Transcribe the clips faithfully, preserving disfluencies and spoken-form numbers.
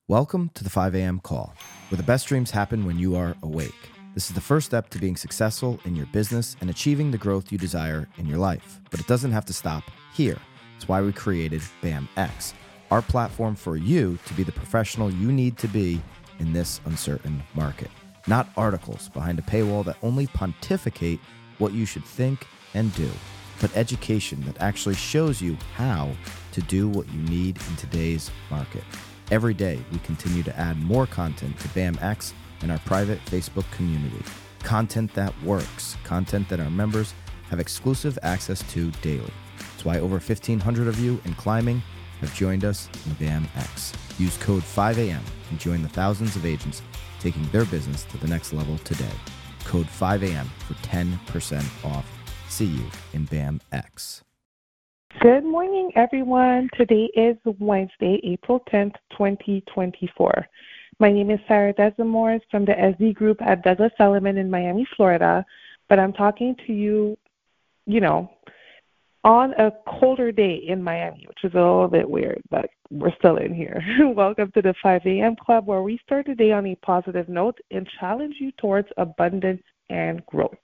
Welcome to the five a.m. call, where the best dreams happen when you are awake. This is the first step to being successful in your business and achieving the growth you desire in your life. But it doesn't have to stop here. It's why we created BAMX, our platform for you to be the professional you need to be in this uncertain market. Not articles behind a paywall that only pontificate what you should think and do, but education that actually shows you how to do what you need in today's market. Every day, we continue to add more content to BAMX and our private Facebook community. Content that works, content that our members have exclusive access to daily. That's why over fifteen hundred of you in climbing have joined us in BAMX. Use code five a m and join the thousands of agents taking their business to the next level today. Code five a m for ten percent off. See you in BAMX. Good morning, everyone. Today is Wednesday, April tenth, twenty twenty-four. My name is Sarah Desamores from the S D Group at Douglas Elliman in Miami, Florida, but I'm talking to you, you know, on a colder day in Miami, which is a little bit weird, but we're still in here. Welcome to the five a m Club, where we start the day on a positive note and challenge you towards abundance and growth.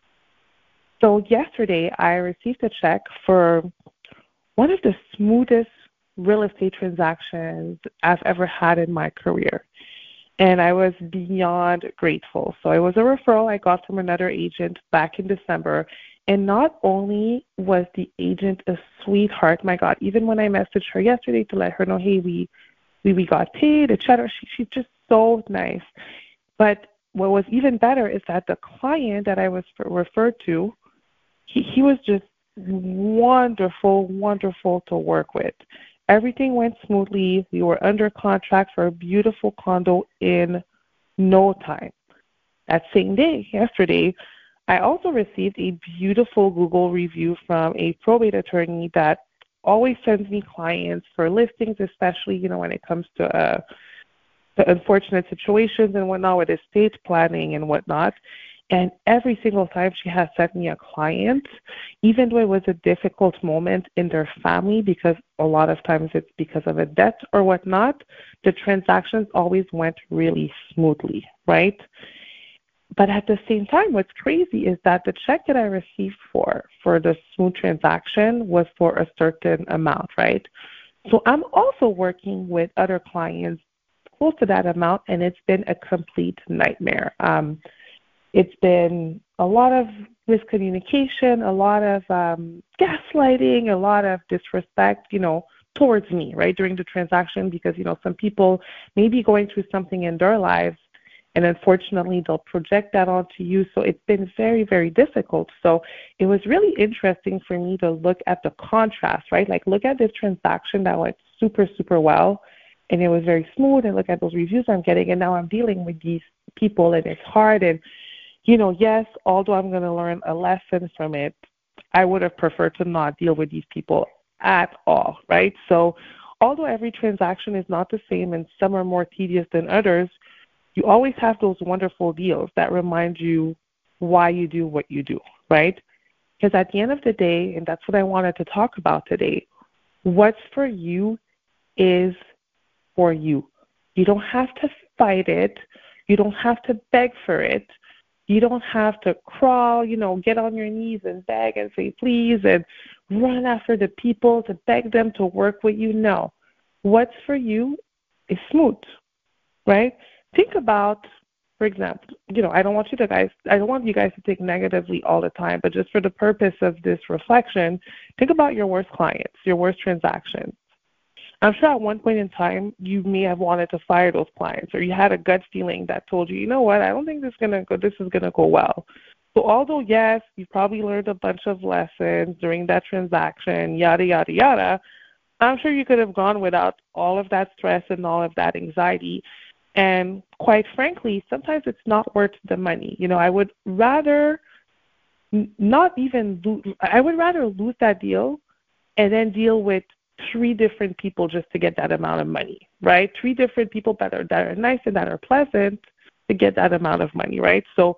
So yesterday, I received a check for one of the smoothest real estate transactions I've ever had in my career. And I was beyond grateful. So it was a referral I got from another agent back in December. And not only was the agent a sweetheart, my God, even when I messaged her yesterday to let her know, hey, we we, we got paid, et cetera, she, she's just so nice. But what was even better is that the client that I was referred to, he, he was just wonderful, wonderful to work with. Everything went smoothly. We were under contract for a beautiful condo in no time. That same day, yesterday, I also received a beautiful Google review from a probate attorney that always sends me clients for listings, especially, you know, when it comes to uh, the unfortunate situations and whatnot with estate planning and whatnot. And every single time she has sent me a client, even though it was a difficult moment in their family, because a lot of times it's because of a debt or whatnot, the transactions always went really smoothly, right? But at the same time, what's crazy is that the check that I received for, for the smooth transaction was for a certain amount, right? So I'm also working with other clients close to that amount, and it's been a complete nightmare. Um, It's been a lot of miscommunication, a lot of um, gaslighting, a lot of disrespect, you know, towards me, right, during the transaction, because, you know, some people may be going through something in their lives, and unfortunately they'll project that onto you. So it's been very, very difficult. So it was really interesting for me to look at the contrast, right, like look at this transaction that went super, super well, and it was very smooth, and look at those reviews I'm getting, and now I'm dealing with these people, and it's hard. And you know, yes, although I'm going to learn a lesson from it, I would have preferred to not deal with these people at all, right? So although every transaction is not the same and some are more tedious than others, you always have those wonderful deals that remind you why you do what you do, right? Because at the end of the day, and that's what I wanted to talk about today, what's for you is for you. You don't have to fight it. You don't have to beg for it. You don't have to crawl, you know, get on your knees and beg and say please and run after the people to beg them to work with you. No. What's for you is smooth, right? Think about, for example, you know, I don't want you to guys, I don't want you guys to think negatively all the time, but just for the purpose of this reflection, think about your worst clients, your worst transactions. I'm sure at one point in time you may have wanted to fire those clients, or you had a gut feeling that told you, you know what, I don't think this is gonna go this is gonna go well. So although yes, you probably learned a bunch of lessons during that transaction, yada yada yada, I'm sure you could have gone without all of that stress and all of that anxiety. And quite frankly, sometimes it's not worth the money. You know, I would rather not even lose, I would rather lose that deal and then deal with three different people just to get that amount of money, right? Three different people that are that are nice and that are pleasant to get that amount of money, right? So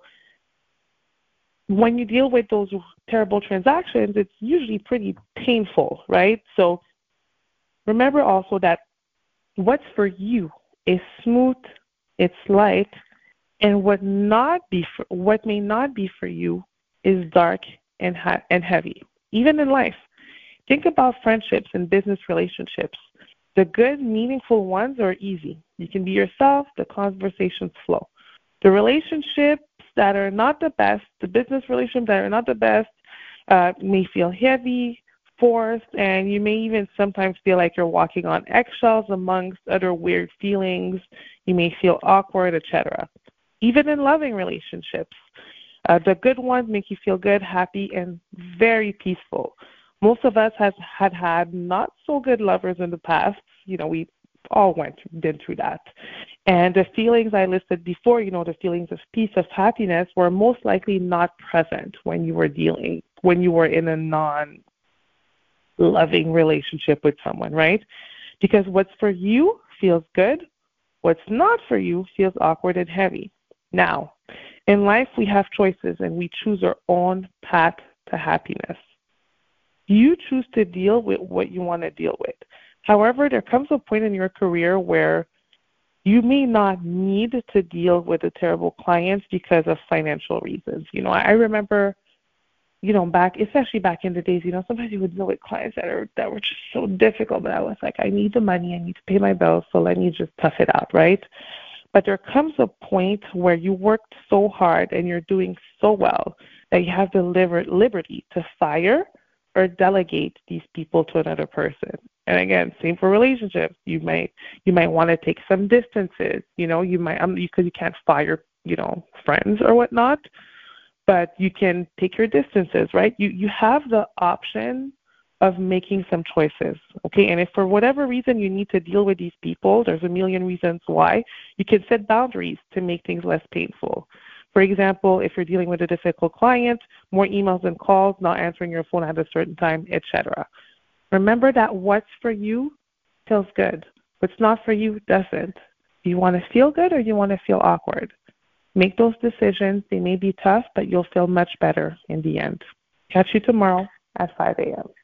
when you deal with those terrible transactions, it's usually pretty painful, right? So remember also that what's for you is smooth, it's light, and what not be for, what may not be for you is dark and ha- and heavy. Even in life, think about friendships and business relationships. The good, meaningful ones are easy. You can be yourself, the conversations flow. The relationships that are not the best, the business relationships that are not the best, uh, may feel heavy, forced, and you may even sometimes feel like you're walking on eggshells amongst other weird feelings. You may feel awkward, et cetera. Even in loving relationships, uh, the good ones make you feel good, happy, and very peaceful. Most of us has had had not so good lovers in the past. You know, we all went been through that. And the feelings I listed before, you know, the feelings of peace, of happiness, were most likely not present when you were dealing, when you were in a non-loving relationship with someone, right? Because what's for you feels good. What's not for you feels awkward and heavy. Now, in life, we have choices, and we choose our own path to happiness. You choose to deal with what you want to deal with. However, there comes a point in your career where you may not need to deal with the terrible clients because of financial reasons. You know, I remember, you know, back, especially back in the days, you know, sometimes you would deal with clients that are that were just so difficult, but I was like, I need the money, I need to pay my bills, so let me just tough it out, right? But there comes a point where you worked so hard and you're doing so well that you have the liber- liberty to fire or delegate these people to another person. And again, same for relationships. You might you might want to take some distances. You know, you might um, because you can't fire, you know, friends or whatnot, but you can take your distances, right? You you have the option of making some choices, okay? And if for whatever reason you need to deal with these people, there's a million reasons why. You can set boundaries to make things less painful. For example, if you're dealing with a difficult client, more emails and calls, not answering your phone at a certain time, et cetera. Remember that what's for you feels good. What's not for you doesn't. Do you want to feel good or do you want to feel awkward? Make those decisions. They may be tough, but you'll feel much better in the end. Catch you tomorrow at five a.m.